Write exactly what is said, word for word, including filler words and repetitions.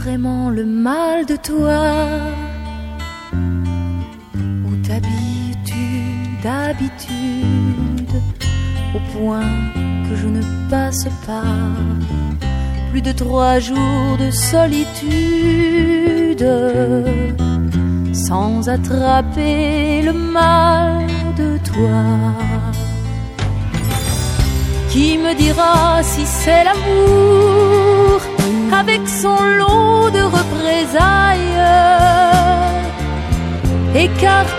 vraiment le mal de toi? Où t'habilles-tu d'habitude au point que je ne passe pas plus de trois jours de solitude sans attraper le mal de toi? Qui me dira si c'est l'amour avec son lot de représailles, écarte